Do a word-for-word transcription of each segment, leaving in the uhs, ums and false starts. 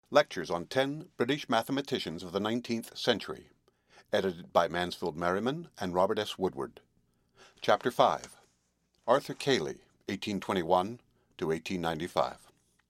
Lectures on Ten British Mathematicians of the Nineteenth Century, edited by Mansfield Merriman and Robert S. Woodward. Chapter five. Arthur Cayley, eighteen twenty-one to eighteen ninety-five.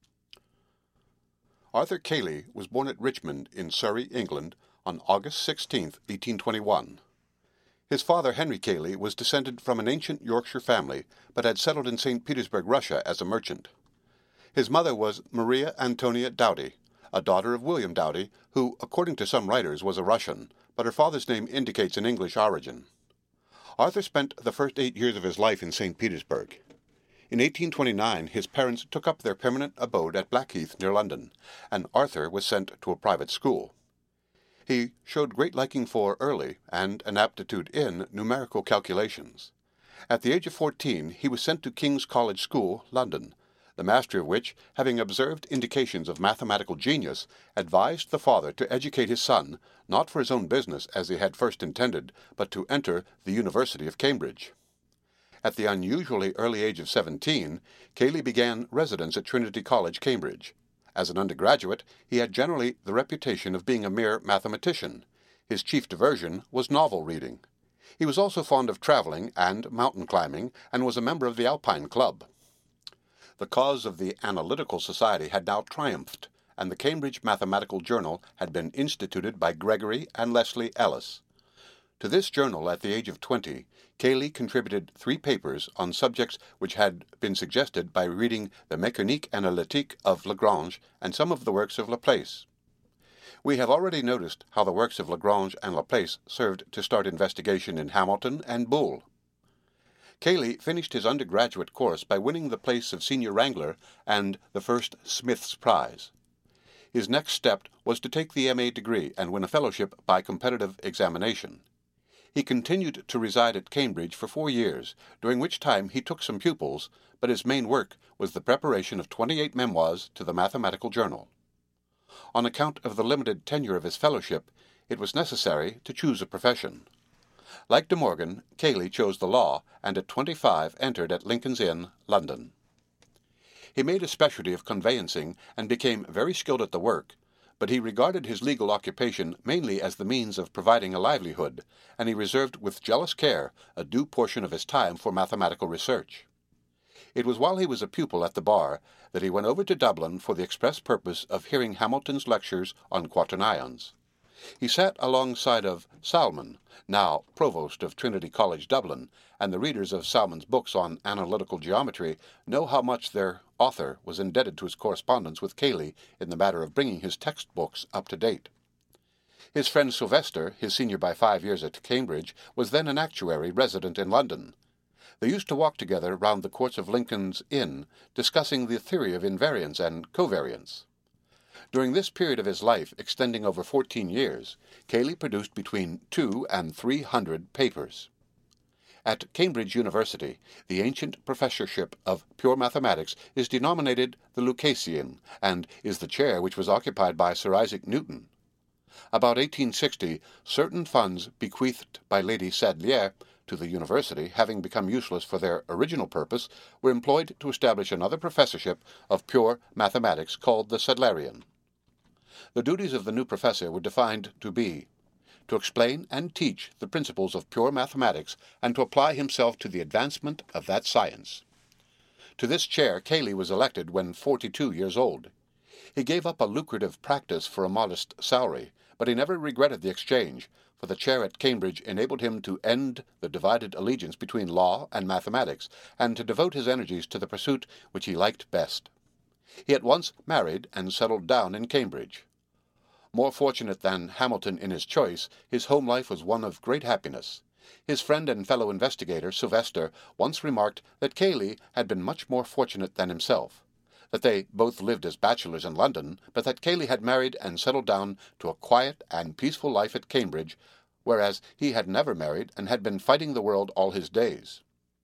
Arthur Cayley was born at Richmond in Surrey, England, on August sixteenth, eighteen twenty-one. His father, Henry Cayley, was descended from an ancient Yorkshire family, but had settled in Saint Petersburg, Russia, as a merchant. His mother was Maria Antonia Doughty, a daughter of William Doughty, who, according to some writers, was a Russian, but her father's name indicates an English origin. Arthur spent the first eight years of his life in Saint Petersburg. In eighteen twenty-nine, his parents took up their permanent abode at Blackheath, near London, and Arthur was sent to a private school. He showed great liking for early, and an aptitude in, numerical calculations. At the age of fourteen, he was sent to King's College School, London, the master of which, having observed indications of mathematical genius, advised the father to educate his son, not for his own business as he had first intended, but to enter the University of Cambridge. At the unusually early age of seventeen, Cayley began residence at Trinity College, Cambridge. As an undergraduate, he had generally the reputation of being a mere mathematician. His chief diversion was novel reading. He was also fond of travelling and mountain climbing, and was a member of the Alpine Club. The cause of the Analytical Society had now triumphed, and the Cambridge Mathematical Journal had been instituted by Gregory and Leslie Ellis. To this journal, at the age of twenty, Cayley contributed three papers on subjects which had been suggested by reading the Mécanique Analytique of Lagrange and some of the works of Laplace. We have already noticed how the works of Lagrange and Laplace served to start investigation in Hamilton and Boole. Cayley finished his undergraduate course by winning the place of senior wrangler and the first Smith's Prize. His next step was to take the M A degree and win a fellowship by competitive examination. He continued to reside at Cambridge for four years, during which time he took some pupils, but his main work was the preparation of twenty-eight memoirs to the Mathematical Journal. On account of the limited tenure of his fellowship, it was necessary to choose a profession. Like De Morgan, Cayley chose the law, and at twenty-five entered at Lincoln's Inn, London. He made a specialty of conveyancing, and became very skilled at the work, but he regarded his legal occupation mainly as the means of providing a livelihood, and he reserved with jealous care a due portion of his time for mathematical research. It was while he was a pupil at the bar that he went over to Dublin for the express purpose of hearing Hamilton's lectures on quaternions. He sat alongside of Salmon, now Provost of Trinity College, Dublin, and the readers of Salmon's books on analytical geometry know how much their author was indebted to his correspondence with Cayley in the matter of bringing his textbooks up to date. His friend Sylvester, his senior by five years at Cambridge, was then an actuary resident in London. They used to walk together round the courts of Lincoln's Inn, discussing the theory of invariance and covariance. During this period of his life, extending over fourteen years, Cayley produced between two and three hundred papers. At Cambridge University, the ancient professorship of pure mathematics is denominated the Lucasian, and is the chair which was occupied by Sir Isaac Newton. About eighteen sixty, certain funds bequeathed by Lady Sadleir to the university, having become useless for their original purpose, were employed to establish another professorship of pure mathematics called the Sadleirian. The duties of the new professor were defined to be to explain and teach the principles of pure mathematics and to apply himself to the advancement of that science. To this chair Cayley was elected when forty-two years old. He gave up a lucrative practice for a modest salary, but he never regretted the exchange, for the chair at Cambridge enabled him to end the divided allegiance between law and mathematics, and to devote his energies to the pursuit which he liked best. He at once married and settled down in Cambridge. More fortunate than Hamilton in his choice, his home life was one of great happiness. His friend and fellow investigator, Sylvester, once remarked that Cayley had been much more fortunate than himself, that they both lived as bachelors in London, but that Cayley had married and settled down to a quiet and peaceful life at Cambridge, whereas he had never married and had been fighting the world all his days.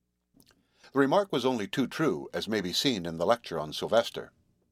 The remark was only too true, as may be seen in the lecture on Sylvester.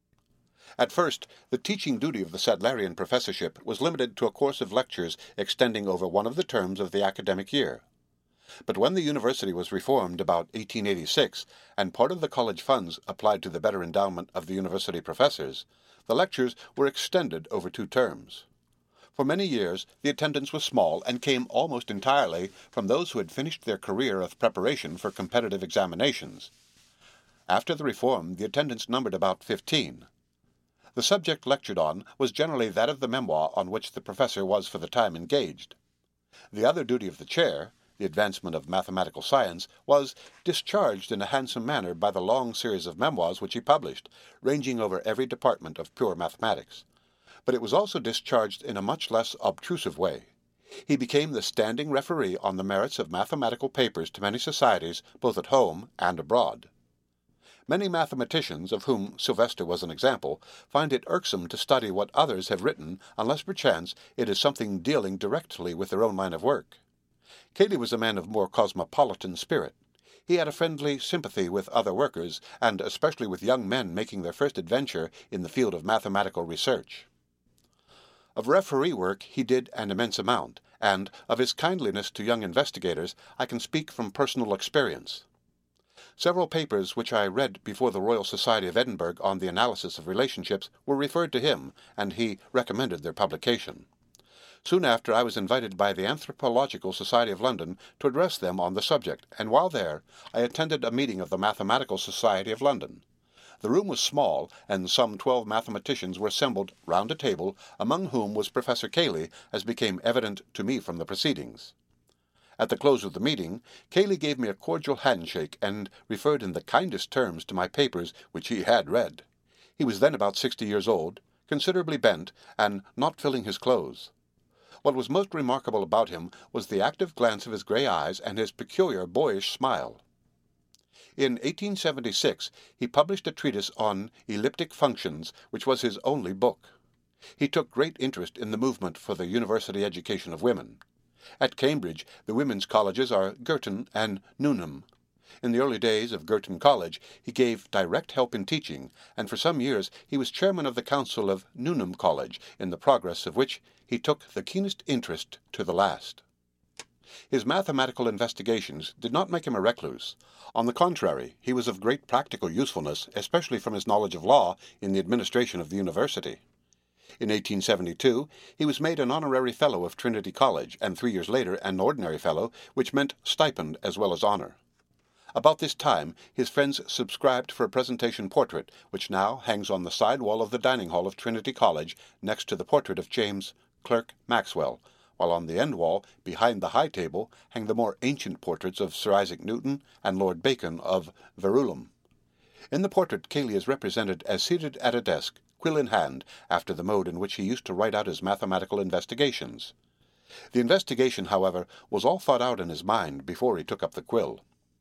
At first, the teaching duty of the Sadleirian professorship was limited to a course of lectures extending over one of the terms of the academic year. But when the university was reformed about eighteen eighty-six, and part of the college funds applied to the better endowment of the university professors, The lectures were extended over two terms. For many years the attendance was small and came almost entirely from those who had finished their career of preparation for competitive examinations. After the reform, the attendance numbered about fifteen. The subject lectured on was generally that of the memoir on which the professor was for the time engaged. The other duty of the chair, the advancement of mathematical science, was discharged in a handsome manner by the long series of memoirs which he published, ranging over every department of pure mathematics. But it was also discharged in a much less obtrusive way. He became the standing referee on the merits of mathematical papers to many societies, both at home and abroad. Many mathematicians, of whom Sylvester was an example, find it irksome to study what others have written, unless perchance it is something dealing directly with their own line of work. Cayley was a man of more cosmopolitan spirit. He had a friendly sympathy with other workers, and especially with young men making their first adventure in the field of mathematical research. Of referee work he did an immense amount, and of his kindliness to young investigators I can speak from personal experience. Several papers which I read before the Royal Society of Edinburgh on the analysis of relationships were referred to him, and he recommended their publication. Soon after I was invited by the Anthropological Society of London to address them on the subject, and while there I attended a meeting of the Mathematical Society of London. The room was small, and some twelve mathematicians were assembled round a table, among whom was Professor Cayley, as became evident to me from the proceedings. At the close of the meeting, Cayley gave me a cordial handshake, and referred in the kindest terms to my papers, which he had read. He was then about sixty years old, considerably bent, and not filling his clothes. What was most remarkable about him was the active glance of his grey eyes and his peculiar boyish smile. In eighteen seventy-six he published a treatise on elliptic functions, which was his only book. He took great interest in the movement for the university education of women. At Cambridge the women's colleges are Girton and Newnham. In the early days of Girton College he gave direct help in teaching, and for some years he was chairman of the council of Newnham College, in the progress of which he took the keenest interest to the last. His mathematical investigations did not make him a recluse. On the contrary, he was of great practical usefulness, especially from his knowledge of law in the administration of the university. In eighteen seventy-two he was made an honorary fellow of Trinity College, and three years later an ordinary fellow, which meant stipend as well as honor. About this time his friends subscribed for a presentation portrait, which now hangs on the side wall of the dining hall of Trinity College, next to the portrait of James Clerk Maxwell, while on the end wall, behind the high table, hang the more ancient portraits of Sir Isaac Newton and Lord Bacon of Verulam. In the portrait Cayley is represented as seated at a desk, quill in hand, after the mode in which he used to write out his mathematical investigations. The investigation, however, was all thought out in his mind before he took up the quill.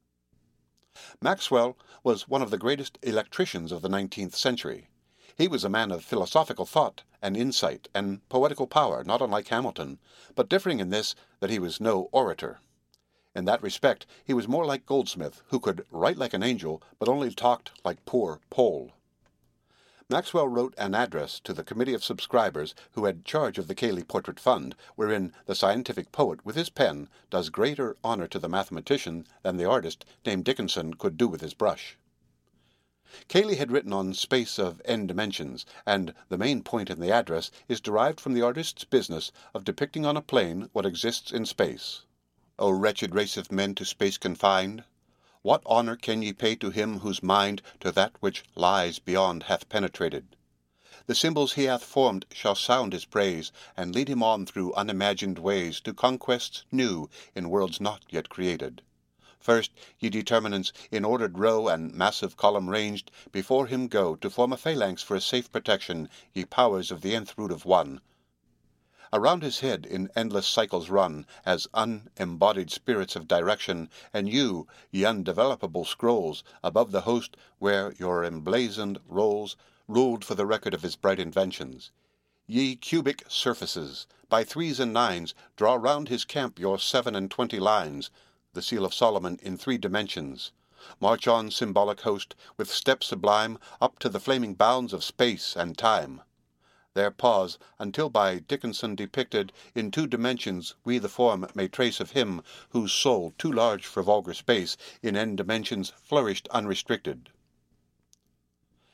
Maxwell was one of the greatest electricians of the nineteenth century. He was a man of philosophical thought and insight and poetical power, not unlike Hamilton, but differing in this, that he was no orator. In that respect he was more like Goldsmith, who could write like an angel, but only talked like poor Poll. Maxwell wrote an address to the committee of subscribers who had charge of the Cayley Portrait Fund, wherein the scientific poet with his pen does greater honor to the mathematician than the artist named Dickinson could do with his brush. Cayley had written on space of n dimensions, and the main point in the address is derived from the artist's business of depicting on a plane what exists in space. O wretched race of men to space confined! What honour can ye pay to him whose mind to that which lies beyond hath penetrated? The symbols he hath formed shall sound his praise, and lead him on through unimagined ways to conquests new in worlds not yet created. First, ye determinants, in ordered row and massive column ranged, before him go to form a phalanx for his safe protection, ye powers of the nth root of one. Around his head in endless cycles run, as unembodied spirits of direction, and you, ye undevelopable scrolls, above the host where your emblazoned rolls, ruled for the record of his bright inventions. Ye cubic surfaces, by threes and nines, draw round his camp your seven and twenty lines, the seal of Solomon in three dimensions. March on, symbolic host, with step sublime, up to the flaming bounds of space and time. There pause, until by Dickinson depicted in two dimensions we the form may trace of him whose soul, too large for vulgar space, in n dimensions flourished unrestricted.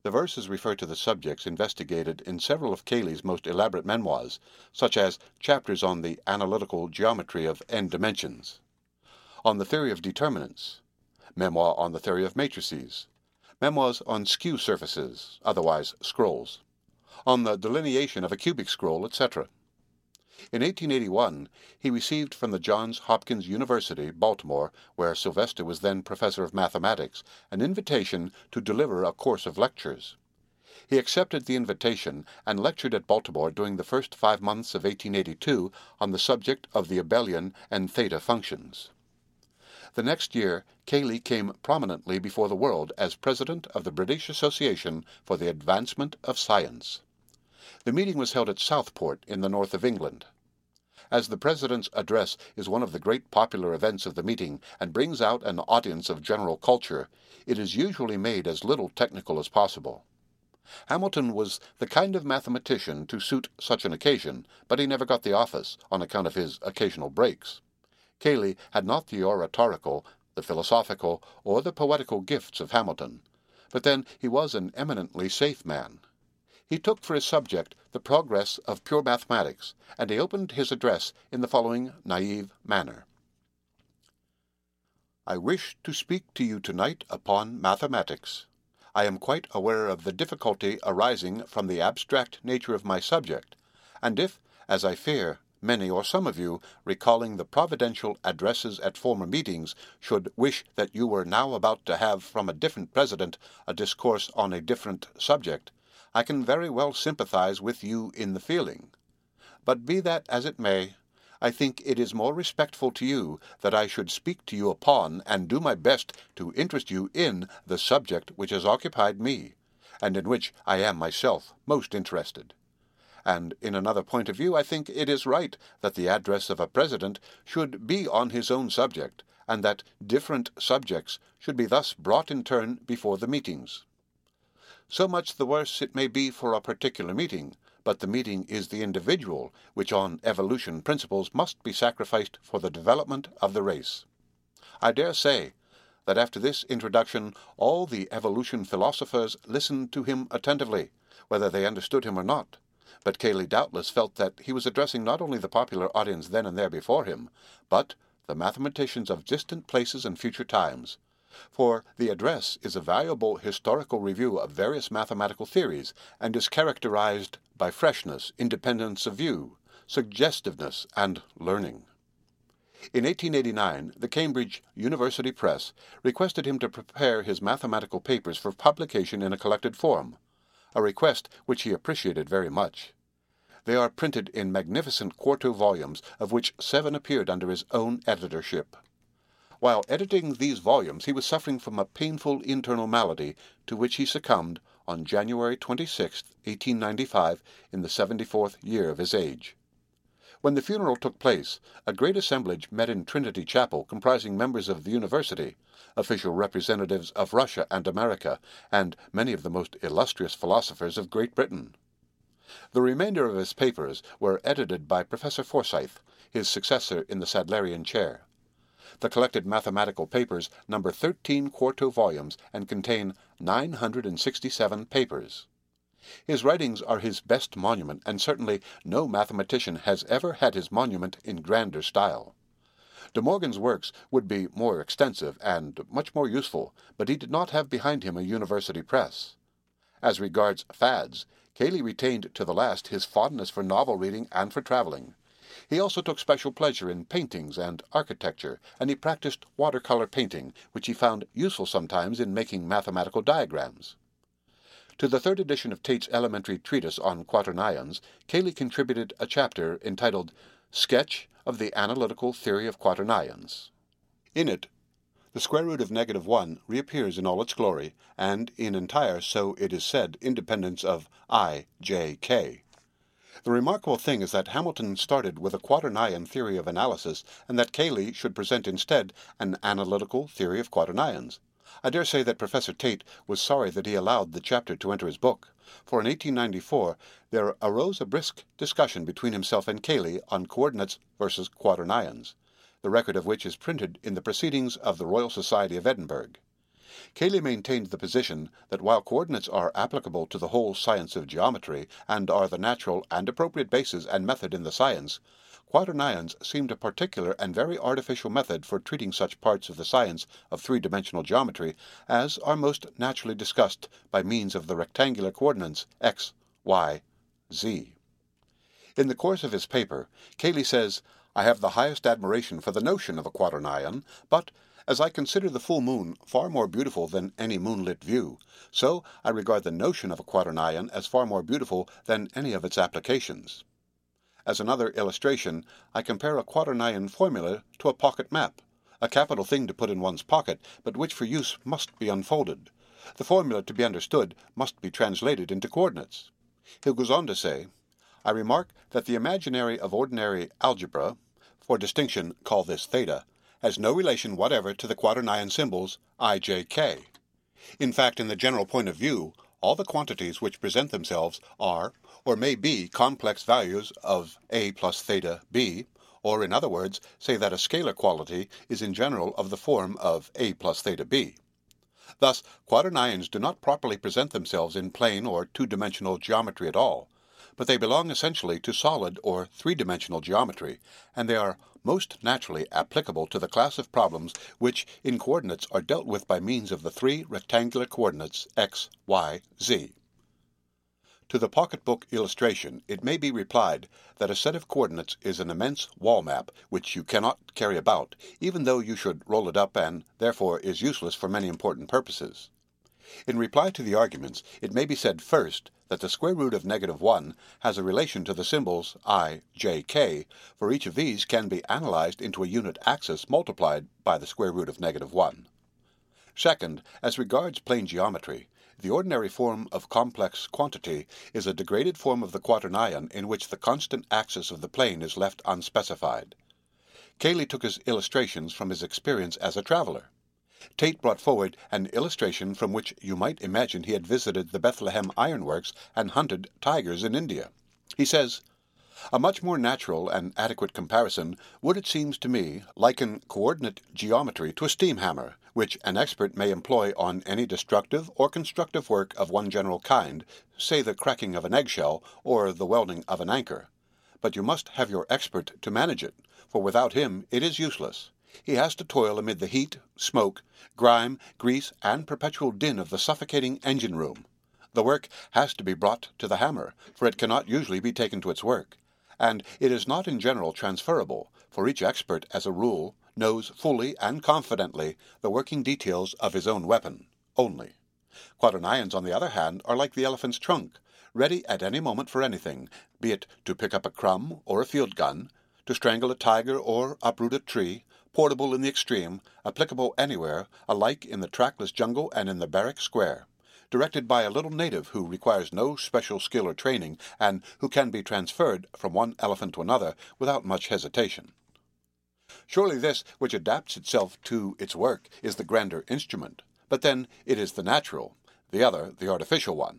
The verses refer to the subjects investigated in several of Cayley's most elaborate memoirs, such as chapters on the analytical geometry of n dimensions, on the theory of determinants, memoir on the theory of matrices, memoirs on skew surfaces, otherwise scrolls, on the delineation of a cubic scroll, et cetera. In eighteen eighty-one, he received from the Johns Hopkins University, Baltimore, where Sylvester was then professor of mathematics, an invitation to deliver a course of lectures. He accepted the invitation and lectured at Baltimore during the first five months of eighteen eighty-two on the subject of the abelian and theta functions. The next year, Cayley came prominently before the world as president of the British Association for the Advancement of Science. The meeting was held at Southport in the north of England. As the President's address is one of the great popular events of the meeting and brings out an audience of general culture, it is usually made as little technical as possible. Hamilton was the kind of mathematician to suit such an occasion, but he never got the office on account of his occasional breaks. Cayley had not the oratorical, the philosophical, or the poetical gifts of Hamilton, but then he was an eminently safe man. He took for his subject the progress of pure mathematics, and he opened his address in the following naive manner. I wish to speak to you tonight upon mathematics. I am quite aware of the difficulty arising from the abstract nature of my subject, and if, as I fear, many or some of you, recalling the providential addresses at former meetings, should wish that you were now about to have from a different president a discourse on a different subject, I can very well sympathize with you in the feeling. But be that as it may, I think it is more respectful to you that I should speak to you upon and do my best to interest you in the subject which has occupied me, and in which I am myself most interested. And in another point of view, I think it is right that the address of a president should be on his own subject, and that different subjects should be thus brought in turn before the meetings. So much the worse it may be for a particular meeting, but the meeting is the individual, which on evolution principles must be sacrificed for the development of the race. I dare say that after this introduction all the evolution philosophers listened to him attentively, whether they understood him or not. But Cayley doubtless felt that he was addressing not only the popular audience then and there before him, but the mathematicians of distant places and future times. For the address is a valuable historical review of various mathematical theories, and is characterized by freshness, independence of view, suggestiveness, and learning. In eighteen eighty-nine, the Cambridge University Press requested him to prepare his mathematical papers for publication in a collected form, a request which he appreciated very much. They are printed in magnificent quarto volumes, of which seven appeared under his own editorship. While editing these volumes, he was suffering from a painful internal malady, to which he succumbed on January twenty-sixth, eighteen ninety-five, in the seventy-fourth year of his age. When the funeral took place, a great assemblage met in Trinity Chapel, comprising members of the university, official representatives of Russia and America, and many of the most illustrious philosophers of Great Britain. The remainder of his papers were edited by Professor Forsyth, his successor in the Sadlerian chair. The collected mathematical papers number thirteen quarto volumes and contain nine hundred sixty-seven papers. His writings are his best monument, and certainly no mathematician has ever had his monument in grander style. De Morgan's works would be more extensive and much more useful, but he did not have behind him a university press. As regards fads, Cayley retained to the last his fondness for novel reading and for traveling. He also took special pleasure in paintings and architecture, and he practiced watercolor painting, which he found useful sometimes in making mathematical diagrams. To the third edition of Tait's elementary treatise on quaternions, Cayley contributed a chapter entitled Sketch of the Analytical Theory of Quaternions. In it, the square root of negative one reappears in all its glory, and in entire, so it is said, independence of I, J, K. The remarkable thing is that Hamilton started with a quaternion theory of analysis, and that Cayley should present instead an analytical theory of quaternions. I dare say that Professor Tait was sorry that he allowed the chapter to enter his book, for in eighteen ninety-four there arose a brisk discussion between himself and Cayley on coordinates versus quaternions, the record of which is printed in the Proceedings of the Royal Society of Edinburgh. Cayley maintained the position that while coordinates are applicable to the whole science of geometry, and are the natural and appropriate basis and method in the science, quaternions seemed a particular and very artificial method for treating such parts of the science of three-dimensional geometry as are most naturally discussed by means of the rectangular coordinates x, y, z. In the course of his paper, Cayley says, "I have the highest admiration for the notion of a quaternion, but, as I consider the full moon far more beautiful than any moonlit view, so I regard the notion of a quaternion as far more beautiful than any of its applications. As another illustration, I compare a quaternion formula to a pocket map, a capital thing to put in one's pocket, but which for use must be unfolded. The formula to be understood must be translated into coordinates." He goes on to say, "I remark that the imaginary of ordinary algebra, for distinction call this theta, has no relation whatever to the quaternion symbols I, J, K. In fact, in the general point of view, all the quantities which present themselves are, or may be, complex values of A plus theta B, or in other words, say that a scalar quality is in general of the form of A plus theta B. Thus, quaternions do not properly present themselves in plane or two-dimensional geometry at all, but they belong essentially to solid or three-dimensional geometry, and they are most naturally applicable to the class of problems which in coordinates are dealt with by means of the three rectangular coordinates x, y, z. To the pocketbook illustration it may be replied that a set of coordinates is an immense wall map which you cannot carry about, even though you should roll it up, and therefore is useless for many important purposes. In reply to the arguments, it may be said first that the square root of negative one has a relation to the symbols I, J, K, for each of these can be analyzed into a unit axis multiplied by the square root of negative one. Second, as regards plane geometry, the ordinary form of complex quantity is a degraded form of the quaternion in which the constant axis of the plane is left unspecified. Cayley took his illustrations from his experience as a traveler. Tate brought forward an illustration from which you might imagine he had visited the Bethlehem ironworks and hunted tigers in India. He says, "A much more natural and adequate comparison would, it seems to me, liken coordinate geometry to a steam hammer, which an expert may employ on any destructive or constructive work of one general kind, say the cracking of an eggshell or the welding of an anchor. But you must have your expert to manage it, for without him it is useless. He has to toil amid the heat, smoke, grime, grease, and perpetual din of the suffocating engine-room. The work has to be brought to the hammer, for it cannot usually be taken to its work, and it is not in general transferable, for each expert, as a rule, knows fully and confidently the working details of his own weapon, only. Quaternions, on the other hand, are like the elephant's trunk, ready at any moment for anything, be it to pick up a crumb or a field gun, to strangle a tiger or uproot a tree, portable in the extreme, applicable anywhere, alike in the trackless jungle and in the barrack square, directed by a little native who requires no special skill or training, and who can be transferred from one elephant to another without much hesitation. Surely this which adapts itself to its work is the grander instrument, but then it is the natural, the other the artificial one."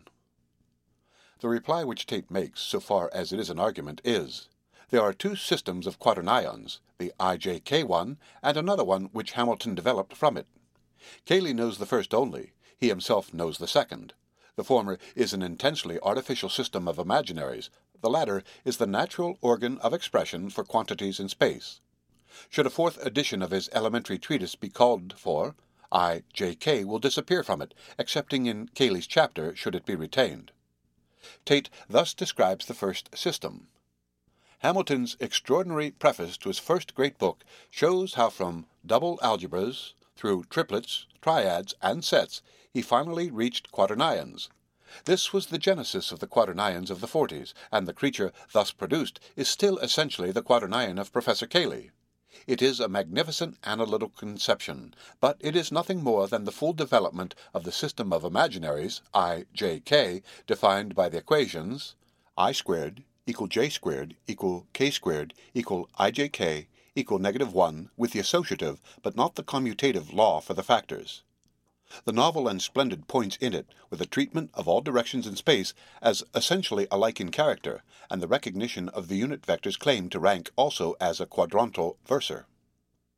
The reply which Tate makes, so far as it is an argument, is, there are two systems of quaternions, the I J K one, and another one which Hamilton developed from it. Cayley knows the first only, he himself knows the second. The former is an intensely artificial system of imaginaries, the latter is the natural organ of expression for quantities in space. Should a fourth edition of his elementary treatise be called for, I J K will disappear from it, excepting in Cayley's chapter should it be retained. Tate thus describes the first system. Hamilton's extraordinary preface to his first great book shows how from double algebras, through triplets, triads, and sets, he finally reached quaternions. This was the genesis of the quaternions of the forties, and the creature thus produced is still essentially the quaternion of Professor Cayley. It is a magnificent analytical conception, but it is nothing more than the full development of the system of imaginaries, I J K, defined by the equations I squared equal j squared equal k squared equal ijk equal negative one with the associative but not the commutative law for the factors. The novel and splendid points in it were the treatment of all directions in space as essentially alike in character, and the recognition of the unit vector's claim to rank also as a quadrantal versor.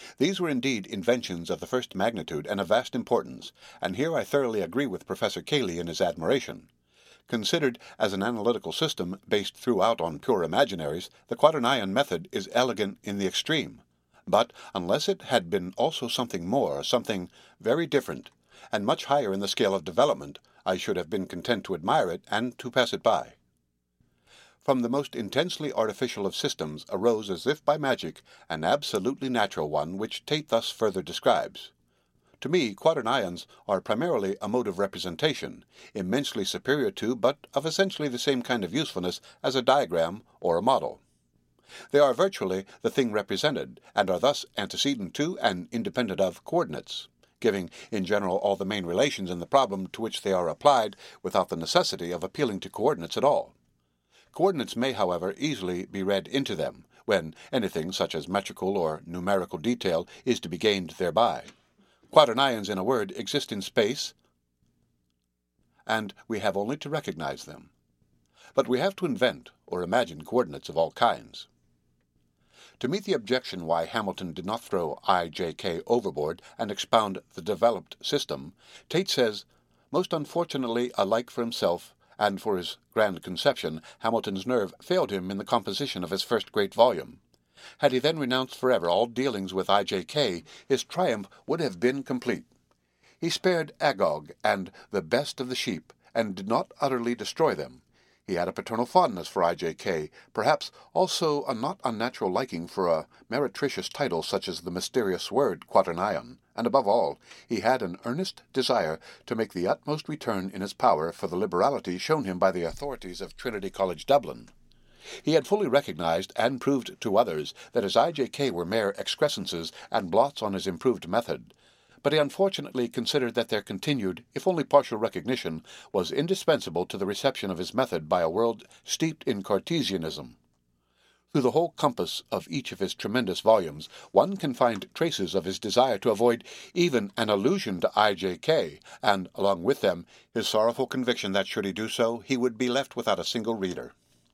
These were indeed inventions of the first magnitude and of vast importance, and here I thoroughly agree with Professor Cayley in his admiration. Considered as an analytical system based throughout on pure imaginaries, the quaternion method is elegant in the extreme. But unless it had been also something more, something very different, and much higher in the scale of development, I should have been content to admire it and to pass it by. From the most intensely artificial of systems arose as if by magic an absolutely natural one, which Tate thus further describes. To me, quaternions are primarily a mode of representation, immensely superior to, but of essentially the same kind of usefulness as a diagram or a model. They are virtually the thing represented, and are thus antecedent to and independent of coordinates, giving in general all the main relations in the problem to which they are applied without the necessity of appealing to coordinates at all. Coordinates may, however, easily be read into them, when anything such as metrical or numerical detail is to be gained thereby. Quaternions, in a word, exist in space, and we have only to recognize them. But we have to invent or imagine coordinates of all kinds. To meet the objection why Hamilton did not throw I J K overboard and expound the developed system, Tate says, "Most unfortunately alike for himself and for his grand conception, Hamilton's nerve failed him in the composition of his first great volume. Had he then renounced forever all dealings with I J K, his triumph would have been complete. He spared Agag and the best of the sheep, and did not utterly destroy them. He had a paternal fondness for I J K, perhaps also a not unnatural liking for a meretricious title such as the mysterious word quaternion, and above all, he had an earnest desire to make the utmost return in his power for the liberality shown him by the authorities of Trinity College, Dublin. He had fully recognized and proved to others that his I J K were mere excrescences and blots on his improved method, but he unfortunately considered that their continued, if only partial recognition, was indispensable to the reception of his method by a world steeped in Cartesianism. Through the whole compass of each of his tremendous volumes, one can find traces of his desire to avoid even an allusion to I J K, and, along with them, his sorrowful conviction that, should he do so, he would be left without a single reader.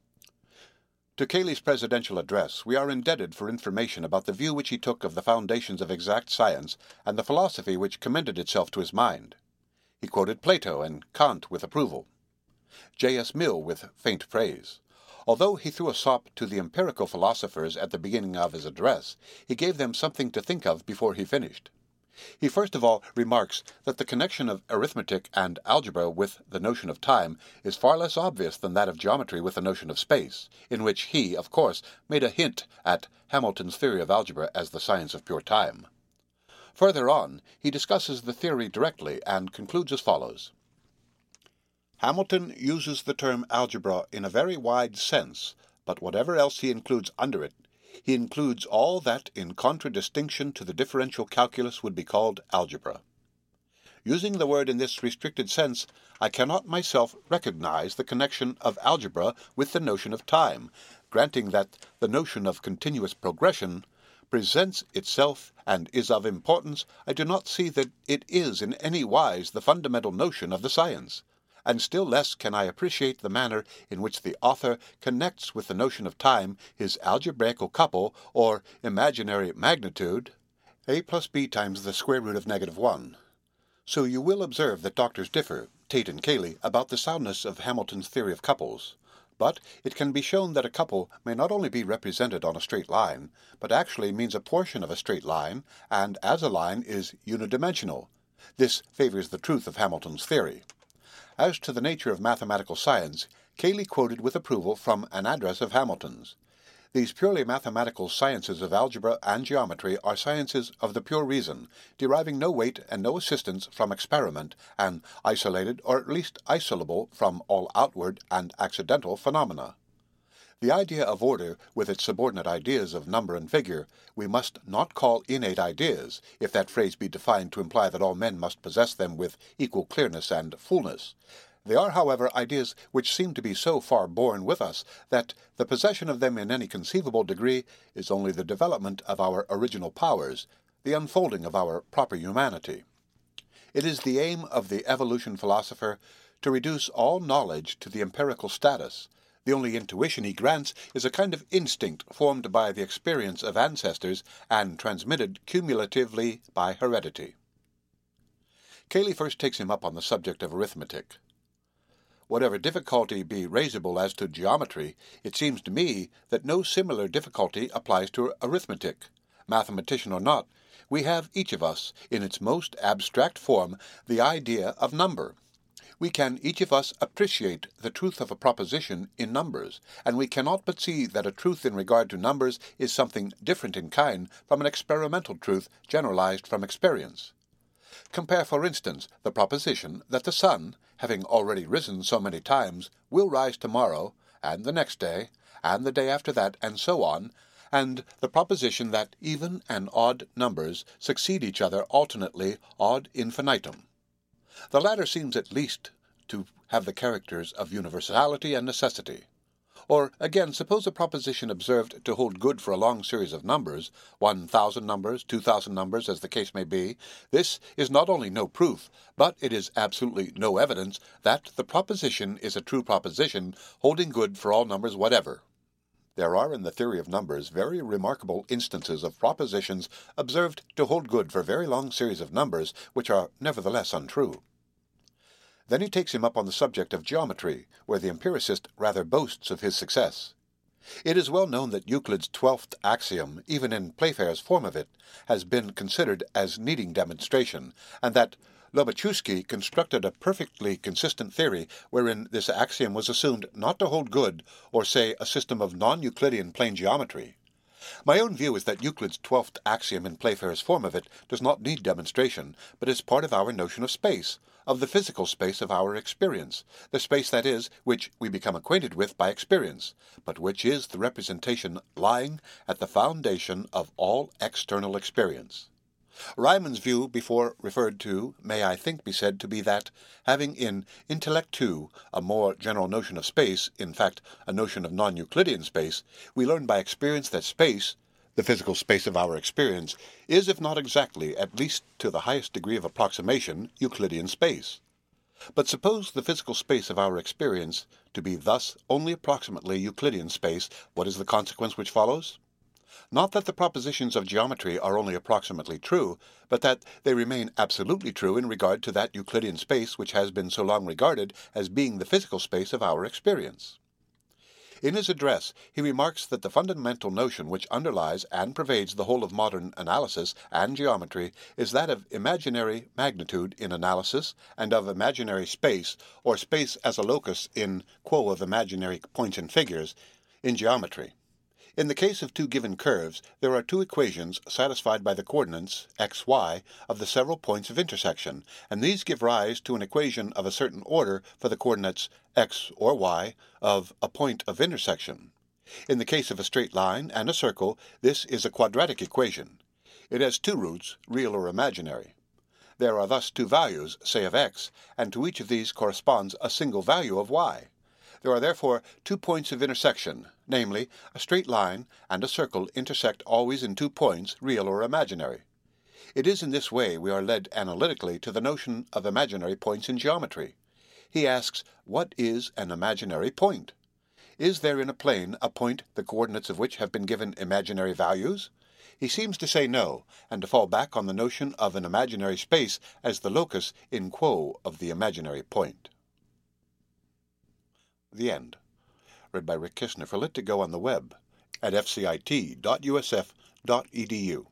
To Cayley's presidential address we are indebted for information about the view which he took of the foundations of exact science and the philosophy which commended itself to his mind. He quoted Plato and Kant with approval, J S Mill with faint praise. Although he threw a sop to the empirical philosophers at the beginning of his address, he gave them something to think of before he finished. He first of all remarks that the connection of arithmetic and algebra with the notion of time is far less obvious than that of geometry with the notion of space, in which he, of course, made a hint at Hamilton's theory of algebra as the science of pure time. Further on, he discusses the theory directly and concludes as follows. Hamilton uses the term algebra in a very wide sense, but whatever else he includes under it, he includes all that in contradistinction to the differential calculus would be called algebra. Using the word in this restricted sense, I cannot myself recognize the connection of algebra with the notion of time, granting that the notion of continuous progression presents itself and is of importance. I do not see that it is in any wise the fundamental notion of the science, and still less can I appreciate the manner in which the author connects with the notion of time his algebraical couple, or imaginary magnitude, a plus b times the square root of negative one. So you will observe that doctors differ, Tate and Cayley, about the soundness of Hamilton's theory of couples. But it can be shown that a couple may not only be represented on a straight line, but actually means a portion of a straight line, and as a line is unidimensional. This favors the truth of Hamilton's theory. As to the nature of mathematical science, Cayley quoted with approval from an address of Hamilton's. These purely mathematical sciences of algebra and geometry are sciences of the pure reason, deriving no weight and no assistance from experiment, and isolated, or at least isolable, from all outward and accidental phenomena. The idea of order, with its subordinate ideas of number and figure, we must not call innate ideas, if that phrase be defined to imply that all men must possess them with equal clearness and fullness. They are, however, ideas which seem to be so far born with us that the possession of them in any conceivable degree is only the development of our original powers, the unfolding of our proper humanity. It is the aim of the evolution philosopher to reduce all knowledge to the empirical status, The only intuition he grants is a kind of instinct formed by the experience of ancestors and transmitted cumulatively by heredity. Cayley first takes him up on the subject of arithmetic. Whatever difficulty be raisable as to geometry, it seems to me that no similar difficulty applies to arithmetic. Mathematician or not, we have each of us, in its most abstract form, the idea of number. We can each of us appreciate the truth of a proposition in numbers, and we cannot but see that a truth in regard to numbers is something different in kind from an experimental truth generalized from experience. Compare, for instance, the proposition that the sun, having already risen so many times, will rise tomorrow, and the next day, and the day after that, and so on, and the proposition that even and odd numbers succeed each other alternately ad infinitum. The latter seems at least to have the characters of universality and necessity. Or, again, suppose a proposition observed to hold good for a long series of numbers, one thousand numbers, two thousand numbers, as the case may be. This is not only no proof, but it is absolutely no evidence that the proposition is a true proposition holding good for all numbers whatever. There are in the theory of numbers very remarkable instances of propositions observed to hold good for very long series of numbers, which are nevertheless untrue. Then he takes him up on the subject of geometry, where the empiricist rather boasts of his success. It is well known that Euclid's twelfth axiom, even in Playfair's form of it, has been considered as needing demonstration, and that Lobachevsky constructed a perfectly consistent theory wherein this axiom was assumed not to hold good, or say a system of non-Euclidean plane geometry. My own view is that Euclid's twelfth axiom in Playfair's form of it does not need demonstration, but is part of our notion of space, of the physical space of our experience, the space, that is, which we become acquainted with by experience, but which is the representation lying at the foundation of all external experience. Riemann's view before referred to may, I think, be said to be that, having in intellect too a more general notion of space, in fact, a notion of non-Euclidean space, we learn by experience that space, the physical space of our experience, is, if not exactly, at least to the highest degree of approximation, Euclidean space. But suppose the physical space of our experience to be thus only approximately Euclidean space, what is the consequence which follows? Not that the propositions of geometry are only approximately true, but that they remain absolutely true in regard to that Euclidean space which has been so long regarded as being the physical space of our experience. In his address, he remarks that the fundamental notion which underlies and pervades the whole of modern analysis and geometry is that of imaginary magnitude in analysis and of imaginary space, or space as a locus in quo of imaginary points and figures, in geometry. In the case of two given curves, there are two equations satisfied by the coordinates x, y of the several points of intersection, and these give rise to an equation of a certain order for the coordinates x or y of a point of intersection. In the case of a straight line and a circle, this is a quadratic equation. It has two roots, real or imaginary. There are thus two values, say of x, and to each of these corresponds a single value of y. There are therefore two points of intersection, namely, a straight line and a circle intersect always in two points, real or imaginary. It is in this way we are led analytically to the notion of imaginary points in geometry. He asks, what is an imaginary point? Is there in a plane a point the coordinates of which have been given imaginary values? He seems to say no, and to fall back on the notion of an imaginary space as the locus in quo of the imaginary point. The end. Read by Rick Kishner for Lit to Go on the web at f c i t dot u s f dot e d u.